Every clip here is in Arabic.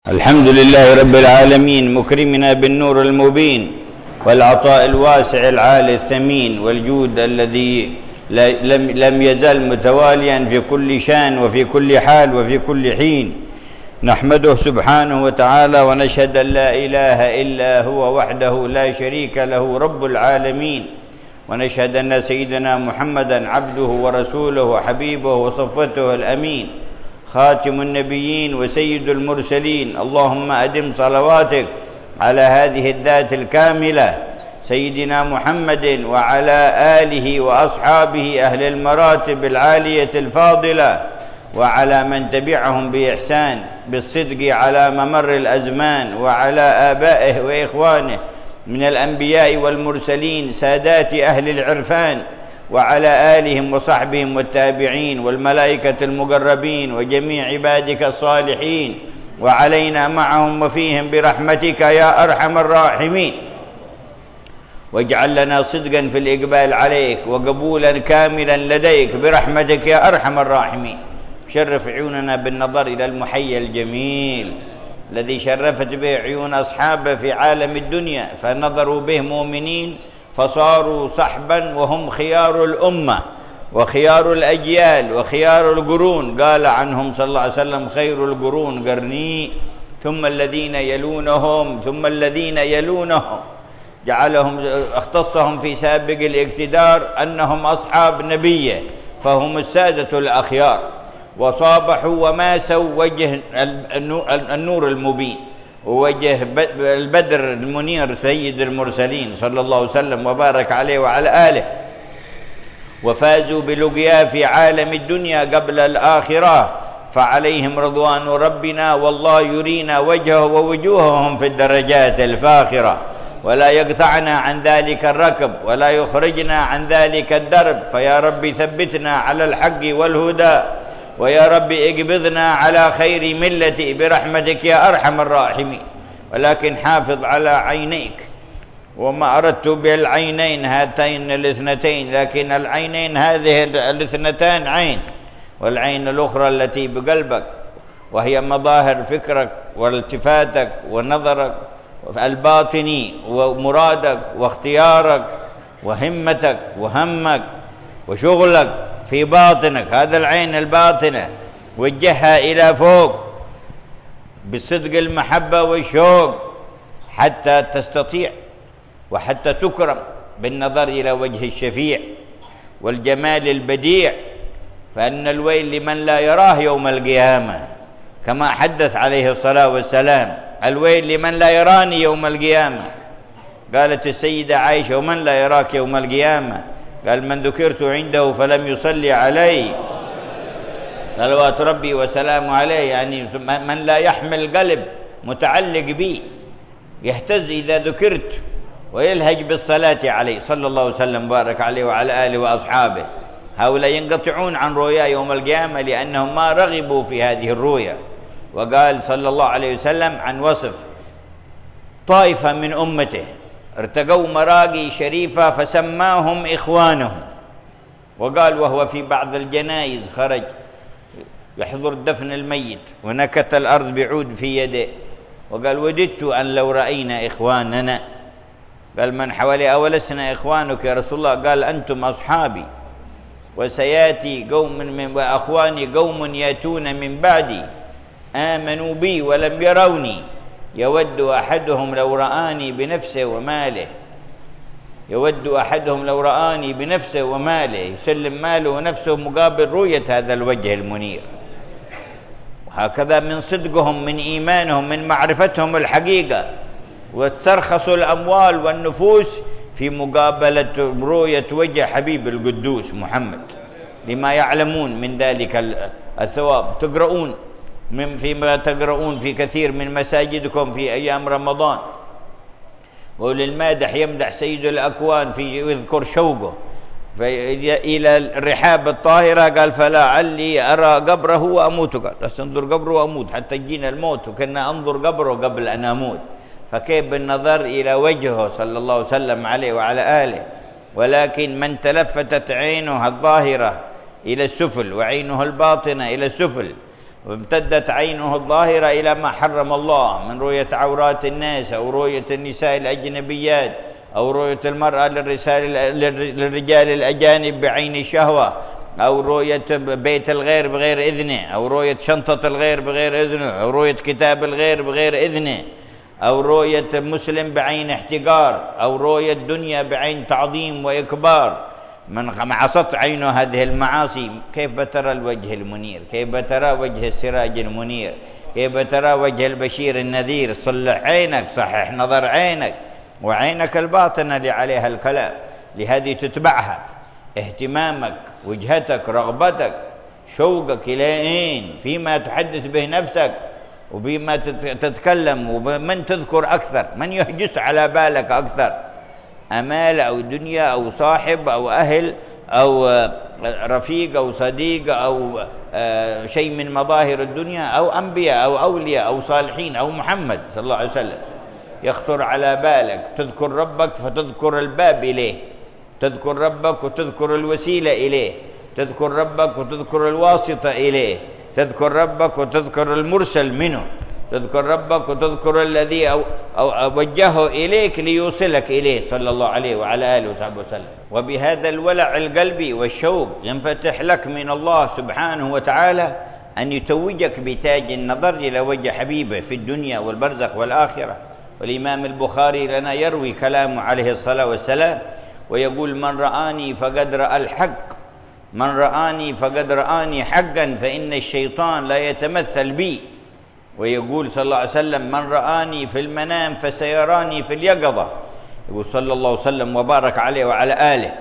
الحمد لله رب العالمين مكرمنا بالنور المبين والعطاء الواسع العالي الثمين والجود الذي لم يزل متواليا في كل شان وفي كل حال وفي كل حين. نحمده سبحانه وتعالى ونشهد أن لا إله إلا هو وحده لا شريك له رب العالمين، ونشهد أن سيدنا محمدا عبده ورسوله وحبيبه وصفوته الأمين خاتم النبيين وسيد المرسلين. اللهم أدم صلواتك على هذه الذات الكاملة سيدنا محمد وعلى آله وأصحابه أهل المراتب العالية الفاضلة، وعلى من تبعهم بإحسان بالصدق على ممر الأزمان، وعلى آبائه وإخوانه من الأنبياء والمرسلين سادات أهل العرفان، وعلى آلهم وصحبهم والتابعين والملائكة المقربين وجميع عبادك الصالحين، وعلينا معهم وفيهم برحمتك يا أرحم الراحمين. واجعل لنا صدقا في الإقبال عليك وقبولا كاملا لديك برحمتك يا أرحم الراحمين. شرف عيوننا بالنظر إلى المحيي الجميل الذي شرفت به عيون أصحابه في عالم الدنيا، فنظروا به مؤمنين فصاروا صحبا وهم خيار الأمة وخيار الأجيال وخيار القرون. قال عنهم صلى الله عليه وسلم: خير القرون قرني ثم الذين يلونهم ثم الذين يلونهم. جعلهم اختصهم في سابق الاقتدار أنهم أصحاب نبيه، فهم السادة الأخيار، وصابحوا وماسوا وجه النور المبين ووجه البدر المنير سيد المرسلين صلى الله عليه وسلم وبارك عليه وعلى آله، وفازوا بلقيا في عالم الدنيا قبل الآخرة، فعليهم رضوان ربنا والله يرينا وجهه ووجوههم في الدرجات الفاخرة، ولا يقطعنا عن ذلك الركب ولا يخرجنا عن ذلك الدرب. فيا رب ثبتنا على الحق والهدى، ويا رب اقبضنا على خير ملتي برحمتك يا أرحم الراحمين. ولكن حافظ على عينيك، وما أردت بالعينين هاتين الاثنتين، لكن العينين هذه الاثنتان عين، والعين الأخرى التي بقلبك، وهي مظاهر فكرك والتفاتك ونظرك الباطني ومرادك واختيارك وهمتك وهمك وشغلك في باطنك. هذا العين الباطنة وجهها إلى فوق بالصدق المحبة والشوق حتى تستطيع وحتى تكرم بالنظر إلى وجه الشفيع والجمال البديع. فإن الويل لمن لا يراه يوم القيامة، كما حدث عليه الصلاة والسلام: الويل لمن لا يراني يوم القيامة. قالت السيدة عائشة: ومن لا يراك يوم القيامة؟ قال: من ذكرت عنده فلم يصلي علي صلوات ربي وسلامه عليه، يعني من لا يحمل قلب متعلق بي يهتز إذا ذكرت ويلهج بالصلاة عليه صلى الله عليه وسلم بارك عليه وعلى آله وأصحابه. هؤلاء ينقطعون عن رؤيا يوم القيامة لأنهم ما رغبوا في هذه الرؤيا. وقال صلى الله عليه وسلم عن وصف طائفة من أمته: ارتقوا مراقي شريفة فسماهم إخوانهم. وقال وهو في بعض الجنائز خرج يحضر دفن الميت ونكت الأرض بعود في يده، وقال: وددت أن لو رأينا إخواننا. قال: من حوالي أولسنا إخوانك يا رسول الله؟ قال: أنتم أصحابي، وسياتي قوم من وأخواني قوم يأتون من بعدي آمنوا بي ولم يروني، يود أحدهم لو رآني بنفسه وماله، يود أحدهم لو رآني بنفسه وماله، يسلم ماله ونفسه مقابل رؤية هذا الوجه المنير. وهكذا من صدقهم من إيمانهم من معرفتهم الحقيقة، واسترخصوا الأموال والنفوس في مقابلة رؤية وجه حبيب القدوس محمد، لما يعلمون من ذلك الثواب. تقرؤون فيما تقرؤون في كثير من مساجدكم في أيام رمضان، وللمادح يمدح سيد الأكوان يذكر شوقه إلى الرحاب الطاهرة. قال: فلعلي أرى قبره وأموت. قال: أنظر قبره وأموت حتى يجينا الموت، وكنا أنظر قبره قبل أن أموت. فكيف بالنظر إلى وجهه صلى الله عليه وسلم عليه وعلى آله. ولكن من تلفتت عينه الظاهرة إلى السفل وعينه الباطنة إلى السفل، وامتدت عينه الظاهرة إلى ما حرم الله من رؤية عورات الناس أو رؤية النساء الأجنبيات أو رؤية المرأة للرجال الأجانب بعين الشهوة أو رؤية بيت الغير بغير إذنه أو رؤية شنطة الغير بغير إذنه أو رؤية كتاب الغير بغير إذنه أو رؤية مسلم بعين احتقار أو رؤية دنيا بعين تعظيم وإكبار. من عصت عينه هذه المعاصي كيف ترى الوجه المنير؟ كيف ترى وجه السراج المنير؟ كيف ترى وجه البشير النذير؟ صلح عينك، صحح نظر عينك، وعينك الباطنة اللي عليها الكلام، لهذه تتبعها اهتمامك، وجهتك، رغبتك، شوقك إلى فيما تحدث به نفسك وبما تتكلم ومن تذكر أكثر، من يهجس على بالك أكثر، أمال أو دنيا أو صاحب أو أهل أو رفيق أو صديق أو شيء من مظاهر الدنيا أو أنبياء أو أولياء أو صالحين أو محمد صلى الله عليه وسلم يخطر على بالك. تذكر ربك فتذكر الباب إليه، تذكر ربك وتذكر الوسيلة إليه، تذكر ربك وتذكر الواسطة إليه، تذكر ربك وتذكر المرسل منه، تذكر ربك وتذكر الذي أو وجهه إليك ليوصلك إليه صلى الله عليه وعلى آله وصحبه وسلم. وبهذا الولع القلبي والشوق ينفتح لك من الله سبحانه وتعالى أن يتوجك بتاج النظر إلى وجه حبيبه في الدنيا والبرزخ والآخرة. والإمام البخاري لنا يروي كلامه عليه الصلاة والسلام ويقول: من رآني فقد رأى الحق، من رآني فقد رآني حقا، فإن الشيطان لا يتمثل بي. ويقول صلى الله عليه وسلم: من رآني في المنام فسيراني في اليقظة. يقول صلى الله عليه وسلم وبارك عليه وعلى آله.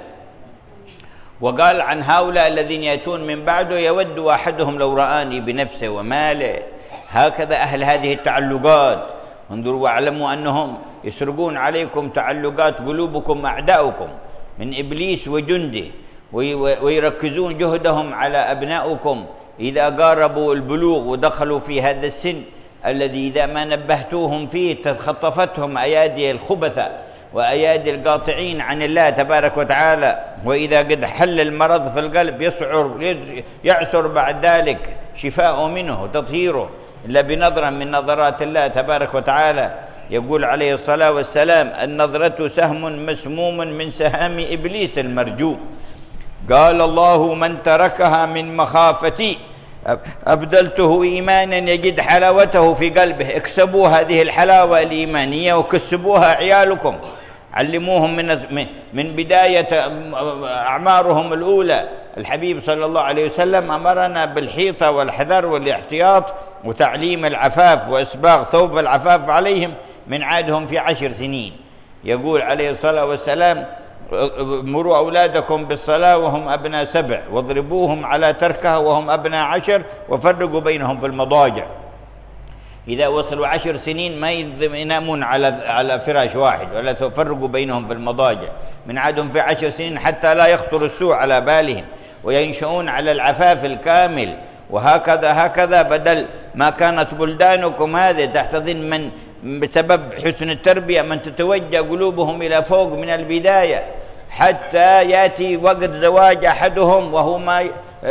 وقال عن هؤلاء الذين يأتون من بعده: يود أحدهم لو رآني بنفسه وماله. هكذا أهل هذه التعلقات، انظروا واعلموا أنهم يسرقون عليكم تعلقات قلوبكم أعداؤكم من إبليس وجنده، ويركزون جهدهم على أبنائكم إذا قاربوا البلوغ ودخلوا في هذا السن الذي إذا ما نبهتوهم فيه تخطفتهم أيادي الخبثة وأيادي القاطعين عن الله تبارك وتعالى. وإذا قد حل المرض في القلب يعسر بعد ذلك شفاء منه وتطهيره إلا بنظرة من نظرات الله تبارك وتعالى. يقول عليه الصلاة والسلام: النظرة سهم مسموم من سهام إبليس المرجوم. قال الله: من تركها من مخافتي أبدلته إيمانا يجد حلاوته في قلبه. اكسبوا هذه الحلاوة الإيمانية وكسبوها عيالكم، علموهم من بداية أعمارهم الأولى. الحبيب صلى الله عليه وسلم أمرنا بالحيطة والحذر والاحتياط وتعليم العفاف وإسباغ ثوب العفاف عليهم من عادهم في 10 سنين. يقول عليه الصلاة والسلام: مروا أولادكم بالصلاة وهم أبناء 7، واضربوهم على تركها وهم أبناء 10، وفرقوا بينهم في المضاجع. إذا وصلوا 10 سنين ما ينامون على فراش واحد، ولا تفرقوا بينهم في المضاجع من عادهم في 10 سنين حتى لا يخطر السوء على بالهم، وينشؤون على العفاف الكامل. وهكذا بدل ما كانت بلدانكم هذه تحت ضمن بسبب حسن التربية من تتوجه قلوبهم إلى فوق من البداية، حتى يأتي وقت زواج أحدهم وهو ما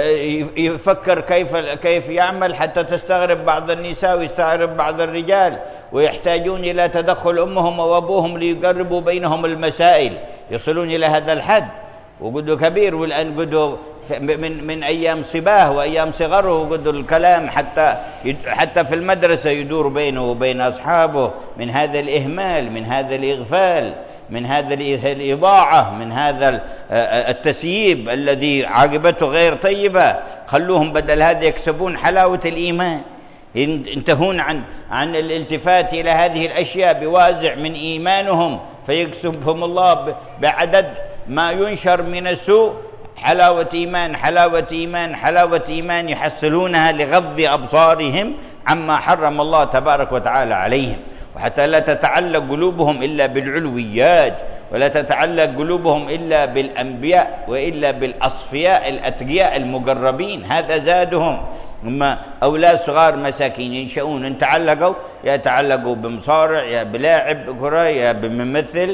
يفكر كيف يعمل، حتى تستغرب بعض النساء ويستغرب بعض الرجال، ويحتاجون إلى تدخل أمهم وأبوهم ليقربوا بينهم المسائل، يصلون إلى هذا الحد. وقدوا كبير، والآن قدوا من أيام صباه وأيام صغره، وقدوا الكلام حتى في المدرسة يدور بينه وبين أصحابه من هذا الإهمال، من هذا الإغفال، من هذا الإضاعة، من هذا التسييب الذي عاقبته غير طيبة. خلوهم بدل هذا يكسبون حلاوة الإيمان، ينتهون عن الالتفات إلى هذه الأشياء بوازع من إيمانهم، فيكسبهم الله بعدد ما ينشر من السوء حلاوة إيمان حلاوة إيمان حلاوة إيمان، يحصلونها لغض أبصارهم عما حرم الله تبارك وتعالى عليهم. وحتى لا تتعلق قلوبهم إلا بالعلويات، ولا تتعلق قلوبهم إلا بالأنبياء وإلا بالأصفياء الأتقياء المقربين. هذا زادهم. هم أولاد صغار مساكين ينشؤون، إن تعلقوا يتعلقوا بمصارع، يا بلاعب كرة، يا بممثل،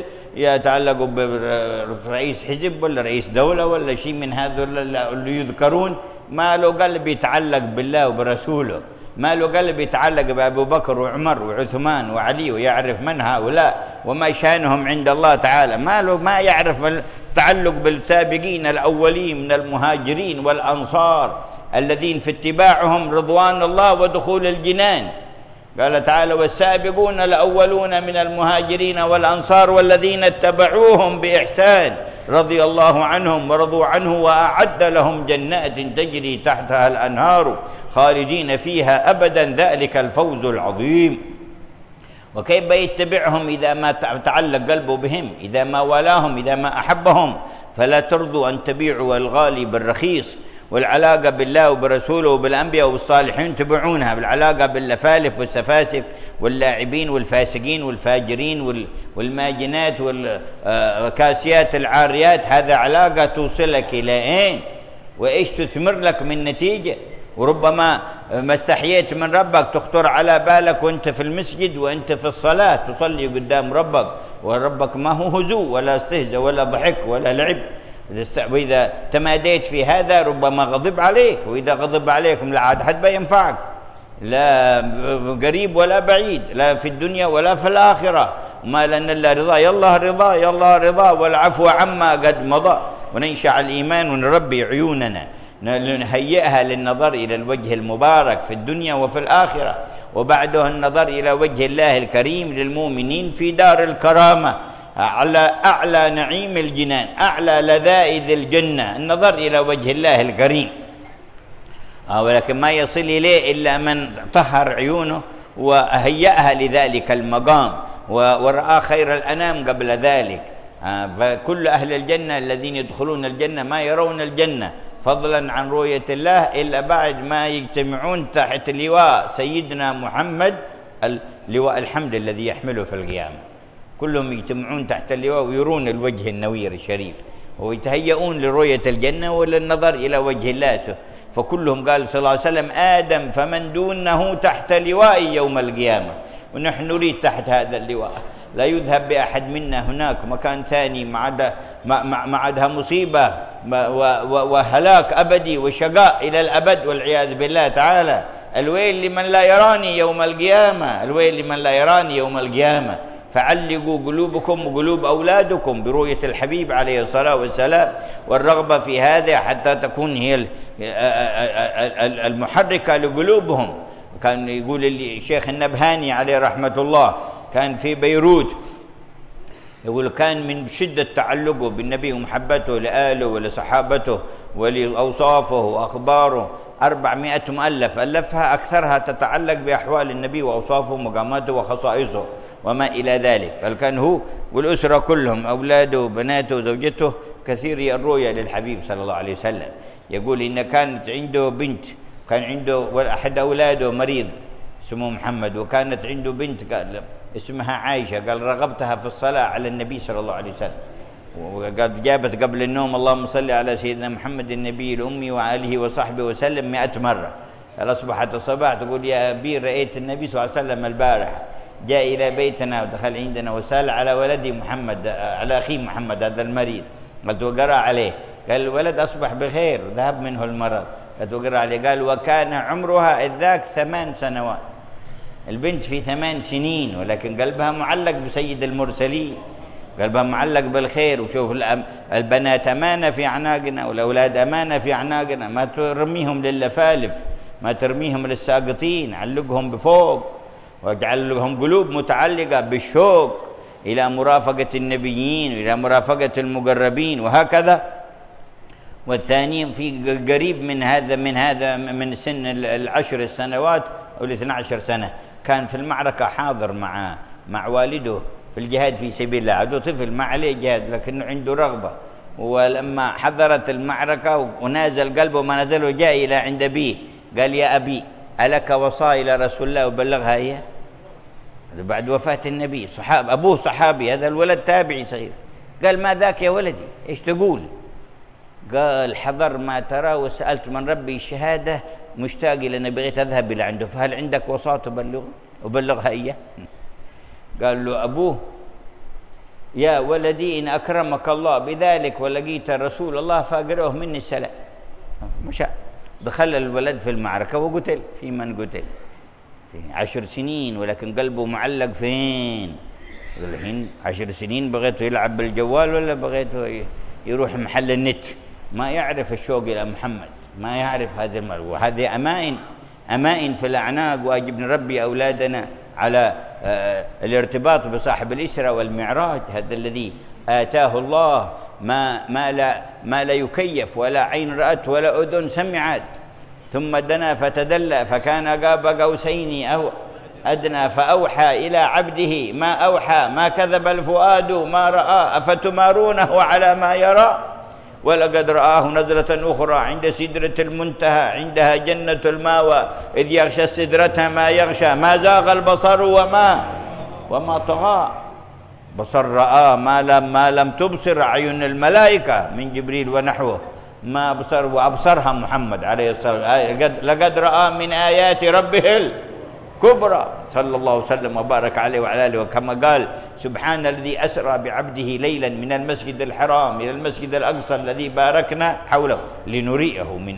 يتعلقوا برئيس حزب ولا رئيس دولة ولا شيء من هذا اللي يذكرون ما له قلب يتعلق بالله وبرسوله، ما له قلب يتعلق بأبو بكر وعمر وعثمان وعلي ويعرف من هؤلاء وما شأنهم عند الله تعالى، ما يعرف التعلق بالسابقين الأولين من المهاجرين والأنصار الذين في اتباعهم رضوان الله ودخول الجنان. قال تعالى: والسابقون الأولون من المهاجرين والأنصار والذين اتبعوهم بإحسان رضي الله عنهم ورضوا عنه وأعد لهم جنات تجري تحتها الأنهار خالدين فيها أبدا ذلك الفوز العظيم. وكيف يتبعهم إذا ما تعلق قلبه بهم، إذا ما والاهم، إذا ما أحبهم؟ فلا ترضوا أن تبيعوا الغالي بالرخيص. والعلاقة بالله وبرسوله وبالأنبياء والصالحين تبعونها بالعلاقة باللفالف والسفاسف واللاعبين والفاسقين والفاجرين والماجنات والكاسيات العاريات. هذا علاقة توصلك إلى أين؟ وإيش تثمر لك من نتيجة؟ وربما ما استحييت من ربك تخطر على بالك وانت في المسجد وانت في الصلاة تصلي قدام ربك، وربك ما هو هزوء ولا استهزاء ولا ضحك ولا لعب. وإذا تماديت في هذا ربما غضب عليك، وإذا غضب عليكم لا عاد حد ينفعك، لا قريب ولا بعيد، لا في الدنيا ولا في الآخرة. ما لنا إلا رضا، يالله رضا، يالله رضا، والعفو عما قد مضى. وننشع الإيمان ونربي عيوننا نهيئها للنظر إلى الوجه المبارك في الدنيا وفي الآخرة، وبعده النظر إلى وجه الله الكريم للمؤمنين في دار الكرامة على أعلى نعيم الجنان، أعلى لذائذ الجنة، النظر إلى وجه الله الكريم. ولكن ما يصل إليه إلا من طهر عيونه وهيأها لذلك المقام ورأى خير الأنام قبل ذلك. فكل أهل الجنة الذين يدخلون الجنة ما يرون الجنة فضلا عن رؤية الله إلا بعد ما يجتمعون تحت لواء سيدنا محمد، لواء الحمد الذي يحمله في القيامة. كلهم يجتمعون تحت اللواء ويرون الوجه النوير الشريف ويتهيئون لرؤية الجنة وللنظر إلى وجه الله. فكلهم قال صلى الله عليه وسلم: آدم فمن دونه تحت لواء يوم القيامة. ونحن نريد تحت هذا اللواء، لا يذهب بأحد منا هناك مكان ثاني معدها مصيبة وهلاك أبدي وشقاء إلى الأبد والعياذ بالله تعالى. الويل لمن لا يراني يوم القيامة، الويل لمن لا يراني يوم القيامة. فعلقوا قلوبكم وقلوب أولادكم برؤية الحبيب عليه الصلاة والسلام والرغبة في هذا حتى تكون هي المحركة لقلوبهم. كان يقول الشيخ النبهاني عليه رحمة الله كان في بيروت، يقول كان من شدة تعلقه بالنبي ومحبته لآله ولصحابته ولأوصافه وأخباره 400 مؤلف ألفها، أكثرها تتعلق بأحوال النبي وأوصافه ومقاماته وخصائصه وما إلى ذلك. بل كان هو والأسرة كلهم أولاده وبناته وزوجته كثير الرؤيا للحبيب صلى الله عليه وسلم. يقول إن كانت عنده بنت، كان عنده أحد أولاده مريض اسمه محمد، وكانت عنده بنت قال اسمها عائشة، قال رغبتها في الصلاة على النبي صلى الله عليه وسلم، وقد جابت قبل النوم اللهم صل على سيدنا محمد النبي الأمي وآله وصحبه وسلم 100 مرة. قال أصبحت الصباح تقول: يا أبي رأيت النبي صلى الله عليه وسلم البارح جاء إلى بيتنا ودخل عندنا وسأل على ولدي محمد، على أخي محمد هذا المريض. قلت: وقرأ عليه. قال: الولد أصبح بخير وذهب منه المرض. قلت: وقرأ عليه. قال: وكان عمرها إذ ذاك 8 سنوات، البنت في 8 سنين، ولكن قلبها معلق بسيد المرسلين، قلبها معلق بالخير. وشوف البنات أمانة في أعناقنا والأولاد أمانة في أعناقنا، ما ترميهم للفالف، ما ترميهم للساقطين، علقهم بفوق واجعل لهم قلوب متعلقة بالشوق إلى مرافقة النبيين وإلى مرافقة المقربين وهكذا. والثاني في قريب من سن 10 سنوات أو 12 سنة كان في المعركة حاضر مع والده في الجهاد في سبيل الله. عنده طفل ما عليه جهاد لكنه عنده رغبة، ولما حضرت المعركة ونازل قلبه ما نزله جاء إلى عند أبيه قال: يا أبي ألك وصايا إلى رسول الله وبلغها إياه؟ بعد وفاة النبي. أبوه صحابي، هذا الولد تابعي صغير. قال: ما ذاك يا ولدي؟ إيش تقول؟ قال: حضر ما ترى وسألت من ربي الشهادة، مشتاق إلى أن بغيت أذهب إلى عنده، فهل عندك وصاة أبلغها إياه؟ قال له أبوه: يا ولدي إن أكرمك الله بذلك ولقيت رسول الله فأقرأه مني السلام. مشى دخل الولد في المعركة وقتل. في من قتل؟ في 10 سنين، ولكن قلبه معلق فين؟ الحين 10 سنين بغيته يلعب بالجوال ولا بغيته يروح محل النت؟ ما يعرف الشوق إلى محمد، ما يعرف هذه المرة. وهذه أمائن في الأعناق. واجب نربي أولادنا على الارتباط بصاحب الإسرة والمعراج، هذا الذي آتاه الله ما لا يكيف ولا عين رأت ولا أذن سمعت. ثم دنا فتدلى فكان قاب قوسين أو أدنى فأوحى إلى عبده ما أوحى ما كذب الفؤاد ما رأى أفتمارونه على ما يرى ولقد رآه نزلة أخرى عند سدرة المنتهى عندها جنة الماوى إذ يغشى السدرة ما يغشى ما زاغ البصر وما طغى. بصر رأى ما لم تبصر أعين الملائكة من جبريل ونحوه، ما أبصر وأبصرها محمد عليه الصلاة والسلام. لقد رأى من آيات ربه الكبرى صلى الله وسلم وبارك عليه وعلى آله. وكما قال سبحان الذي أسرى بعبده ليلا من المسجد الحرام إلى المسجد الأقصى الذي باركنا حوله لنريه من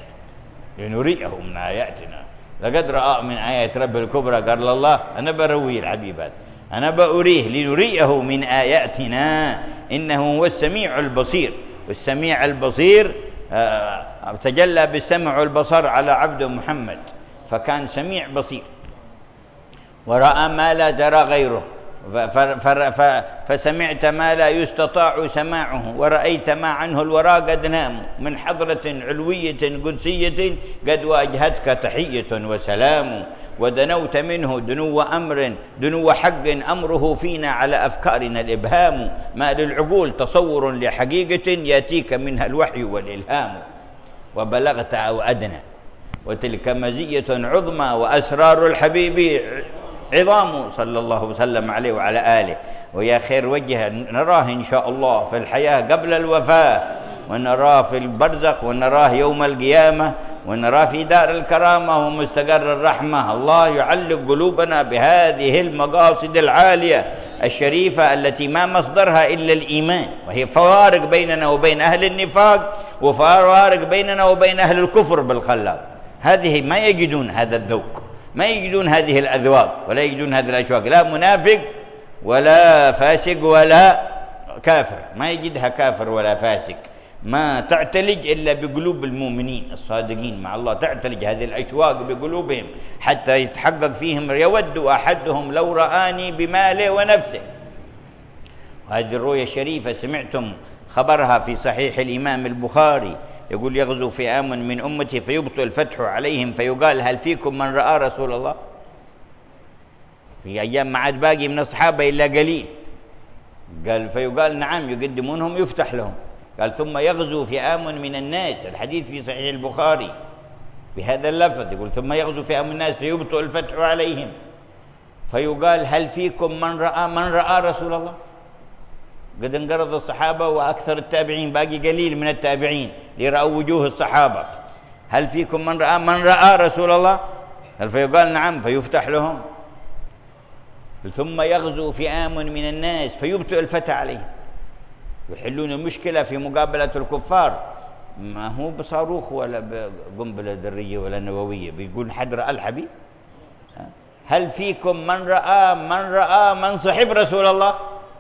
آياتنا. لقد رأى من آيات ربه الكبرى. قال الله أنا بروي الحبيب هذا، أنا بأريه لنريه من آياتنا إنه هو السميع البصير. والسميع البصير تجلى بالسمع والبصر على عبد محمد، فكان سميع بصير ورأى ما لا ترى غيره، فسمعت ما لا يستطاع سماعه، ورأيت ما عنه الورى قد نام، من حضرة علوية قدسية قد واجهتك تحية وسلام، ودنوت منه دنو حق أمره فينا على أفكارنا الإبهام، ما للعقول تصور لحقيقة يأتيك منها الوحي والإلهام، وبلغت أو أدنى، وتلك مزية عظمى وأسرار الحبيب عظام صلى الله وسلم عليه وعلى آله. ويا خير وجه نراه إن شاء الله في الحياة قبل الوفاة، ونراه في البرزخ، ونراه يوم القيامة، ونراه في دار الكرامة ومستقر الرحمة. الله يعلق قلوبنا بهذه المقاصد العالية الشريفة التي ما مصدرها إلا الإيمان، وهي فوارق بيننا وبين أهل النفاق، وفوارق بيننا وبين أهل الكفر بالخلاق. هذه ما يجدون هذا الذوق، ما يجدون هذه الأذواق، ولا يجدون هذه الأشواق، لا منافق ولا فاسق ولا كافر، ما يجدها كافر ولا فاسق، ما تعتلج إلا بقلوب المؤمنين الصادقين مع الله، تعتلج هذه الأشواق بقلوبهم حتى يتحقق فيهم يود أحدهم لو رآني بماله ونفسه. وهذه الرؤيا الشريفة سمعتم خبرها في صحيح الإمام البخاري، يقول يغزو فئام من أمتي فيبطئ الفتح عليهم فيقال هل فيكم من رأى رسول الله؟ في أيام ما عاد باقي من الصحابة إلا قليل، قال فيقال نعم يقدمونهم يفتح لهم. قال ثم يغزو فئام من الناس، الحديث في صحيح البخاري بهذا اللفظ، يقول ثم يغزو فئام من الناس فيبطئ الفتح عليهم فيقال هل فيكم من رأى رسول الله؟ قد انقرض الصحابة وأكثر التابعين، باقي قليل من التابعين لرأوا وجوه الصحابة. هل فيكم من رأى رسول الله؟ هل فيقال نعم فيفتح لهم. ثم يغزو فئام من الناس فيبطئ الفتح عليهم، يحلون المشكلة في مقابلة الكفار، ما هو بصاروخ ولا بقنبلة ذرية ولا نووية، بيقول حد رأى الحبيب. هل فيكم من رأى من صحب رسول الله؟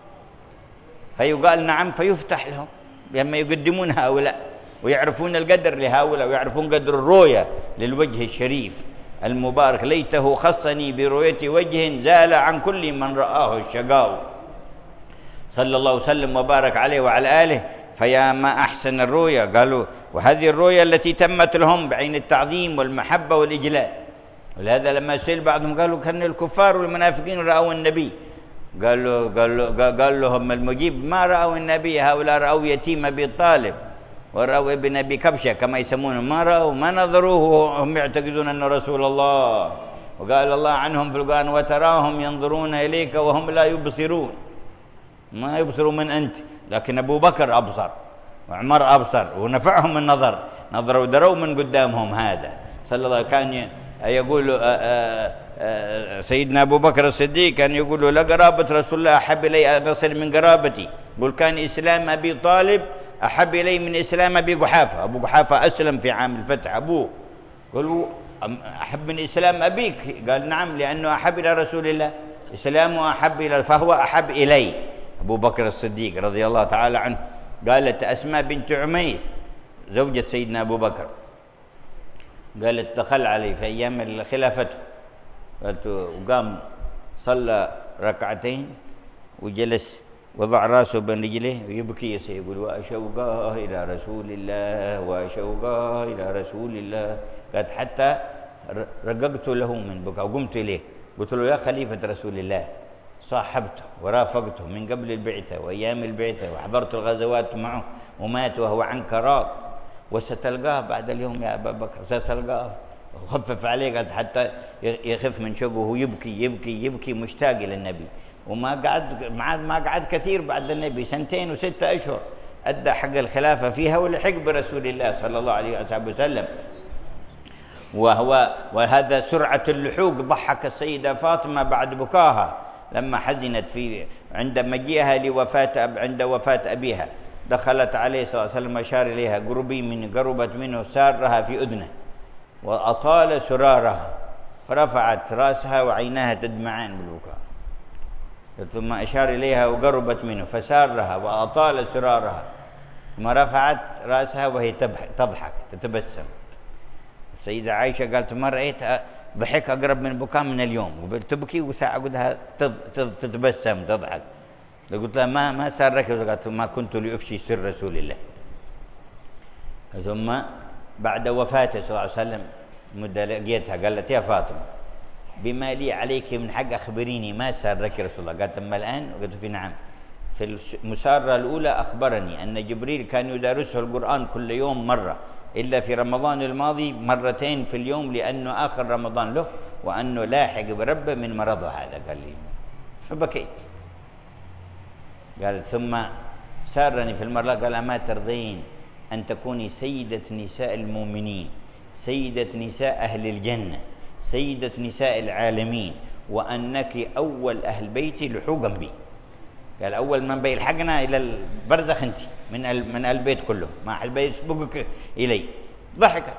فيقال نعم فيفتح لهم، لما يقدمون هؤلاء ويعرفون القدر لهؤلاء ويعرفون قدر الرؤية للوجه الشريف المبارك. ليته خصني برؤية وجه زال عن كل من رآه الشقاء، صلى الله وسلم وبارك عليه وعلى آله. فيا ما أحسن الرؤيا. قالوا وهذه الرؤيا التي تمت لهم بعين التعظيم والمحبة والإجلال. ولهذا لما سئل بعضهم قالوا كان الكفار والمنافقين رأوا النبي، قال لهم المجيب ما رأوا النبي، هؤلاء رأوا يتيم أبي طالب ورأوا ابن أبي كبشة كما يسمونه، ما رأوا ما نظروه، هم يعتقدون أنه رسول الله. وقال الله عنهم في القرآن وتراهم ينظرون إليك وهم لا يبصرون، ما يبصروا من أنت، لكن أبو بكر أبصر وعمر أبصر ونفعهم النظر، نظروا دروا من قدامهم. هذا صلى الله كان يقول سيدنا أبو بكر الصديق كان يقول لقرابة رسول الله أحب إلي أن أصل من قرابتي. يقول كان إسلام أبي طالب أحب إلي من إسلام أبي قحافة. أبو قحافة أسلم في عام الفتح. أبوه قالوا أحب من إسلام أبيك؟ قال نعم، لأنه أحب إلى رسول الله، إسلامه أحب إلى، فهو أحب إلي. أبو بكر الصديق رضي الله تعالى عنه. قالت أسماء بنت عميس زوجة سيدنا أبو بكر، قالت دخل علي في أيام خلافته، قالت وقام صلى ركعتين وجلس وضع راسه بين رجليه ويبكي يقول وأشوقه إلى رسول الله وأشوقه إلى رسول الله. قالت حتى رققت له من بكاء وقمت إليه قلت له يا خليفة رسول الله، صاحبته ورافقته من قبل البعثة وأيام البعثة وحضرت الغزوات معه ومات وهو عنك راض، وستلقاه بعد اليوم يا أبا بكر، ستلقاه. وخفف عليه، قالت حتى يخف من شوقه وهو يبكي يبكي يبكي مشتاق إلى النبي. وما قعد ما قعد كثير بعد النبي، 2 و6 أشهر أدى حق الخلافة فيها ولحق برسول الله صلى الله عليه وسلم. وهذا سرعة اللحوق ضحك السيدة فاطمة بعد بكاها لما حزنت عند مجيئها عند وفاة أبيها. دخلت عليه صلى الله عليه وسلم أشار إليها قربي منه، قربت منه، سارها في أذنه وأطال سرارها، فرفعت رأسها وعيناها تدمعان بالبكاء، ثم أشار إليها وقربت منه فسارها وأطال سرارها، ثم رفعت رأسها وهي تضحك تتبسم. السيدة عائشة قالت ما رأيت ضحك أقرب من البكاء من اليوم، وتبكي وساعة قدها تتبسم تضحك. قلت لها ما سارك؟ قالت ما كنت لأفشي سر رسول الله. ثم بعد وفاته صلى الله عليه وسلم مدة لقيتها قالت يا فاطمة بما لي عليك من حق أخبريني ما سارك رسول الله؟ قالت أما الآن؟ قلت في نعم. في المسارة الأولى أخبرني أن جبريل كان يدارسه القرآن كل يوم مرة، إلا في رمضان الماضي مرتين في اليوم لأنه آخر رمضان له، وأنه لاحق بربه من مرضه هذا. قال لي فبكيت. قال ثم سارني في المرة قال أما ترضين أن تكوني سيدة نساء المؤمنين، سيدة نساء أهل الجنة، سيدة نساء العالمين، وأنك أول أهل بيتي لحوقا بي. قال أول من بيلحقنا إلى البرزخ أنت من البيت كله، ما البيت يسبقك إلي. ضحكت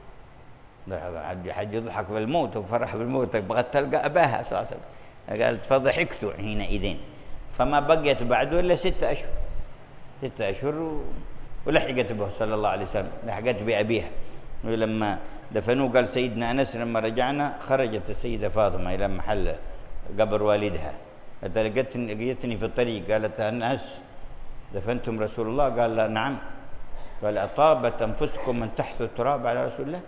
حد يضحك بالموت وفرح بالموت، بغت تلقى أباها صلى الله عليه وسلم. قالت فضحكت حينئذ، فما بقيت بعده إلا 6 أشهر. 6 أشهر ولحقت به صلى الله عليه وسلم، لحقت بأبيها. ولما دفنوه قال سيدنا أنس لما رجعنا خرجت السيدة فاطمة إلى محل قبر والدها، لقيتني في الطريق. قالت أنس دفنتم رسول الله؟ قال لا نعم. قال أطابت أنفسكم من تحثوا التراب على رسول الله؟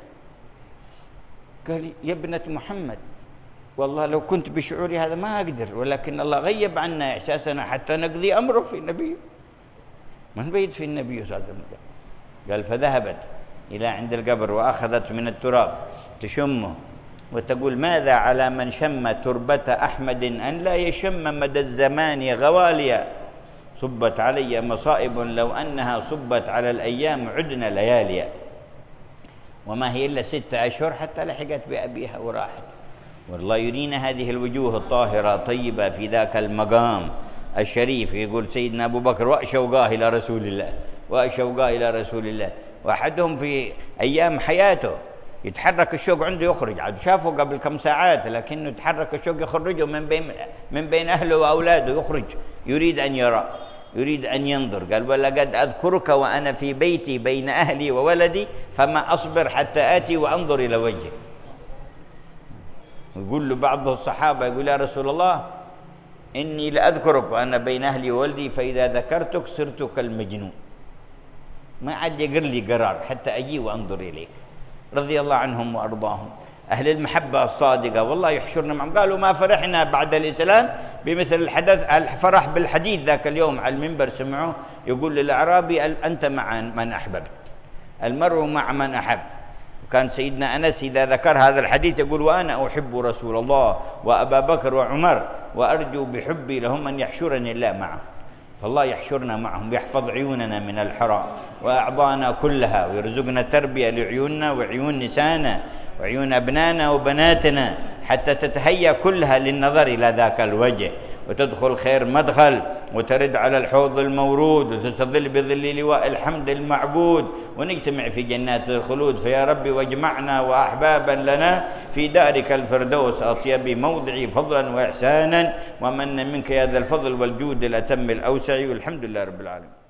قال يا ابنة محمد والله لو كنت بشعوري هذا ما أقدر، ولكن الله غيب عنا إحساسنا حتى نقضي أمره في النبي، من بيد في النبي صلى الله عليه وسلم. قال فذهبت إلى عند القبر وأخذت من التراب تشمه وتقول ماذا على من شم تربة أحمد أن لا يشم مدى الزمان غواليا، صبت علي مصائب لو أنها صبت على الأيام عدنا لياليا. وما هي إلا 6 أشهر حتى لحقت بأبيها وراحت. والله يرينا هذه الوجوه الطاهرة طيبة في ذاك المقام الشريف. يقول سيدنا أبو بكر وأشوقاه إلى رسول الله، وأشوقاه إلى رسول الله. وأحدهم في أيام حياته يتحرك الشوق عنده يخرج، عاد شافه قبل كم ساعات لكنه يتحرك الشوق يخرجه من بين أهله وأولاده، يخرج يريد أن يرى، يريد أن ينظر. قال ولقد أذكرك وأنا في بيتي بين أهلي وولدي فما أصبر حتى آتي وأنظر إلى وجهك. يقول له بعض الصحابة يقول يا رسول الله إني لأذكرك وأنا بين أهلي وولدي فإذا ذكرتك صرت كالمجنون، ما عاد يقر لي قرار حتى أجي وأنظر إليك. رضي الله عنهم وأرضاهم، أهل المحبة الصادقة والله يحشرنا معهم. قالوا ما فرحنا بعد الإسلام بمثل الفرح بالحديث ذاك اليوم على المنبر. سمعوه يقول للأعرابي أنت مع من أحببت، المرء مع من أحب. وكان سيدنا أنس إذا ذكر هذا الحديث يقول وأنا أحب رسول الله وأبا بكر وعمر وأرجو بحبي لهم أن يحشرني الله معه. فالله يحشرنا معهم، يحفظ عيوننا من الحرام وأعضانا كلها، ويرزقنا تربية لعيوننا وعيون نسانا وعيون أبنانا وبناتنا حتى تتهيأ كلها للنظر إلى ذاك الوجه. وتدخل خير مدخل، وترد على الحوض المورود، وتستظل بظل لواء الحمد المعبود، ونجتمع في جنات الخلود. فيا رب واجمعنا وأحبابا لنا في دارك الفردوس، أطيب موضع فضلا وإحسانا، ومن منك يا ذا الفضل والجود الأتم الأوسع، والحمد لله رب العالمين.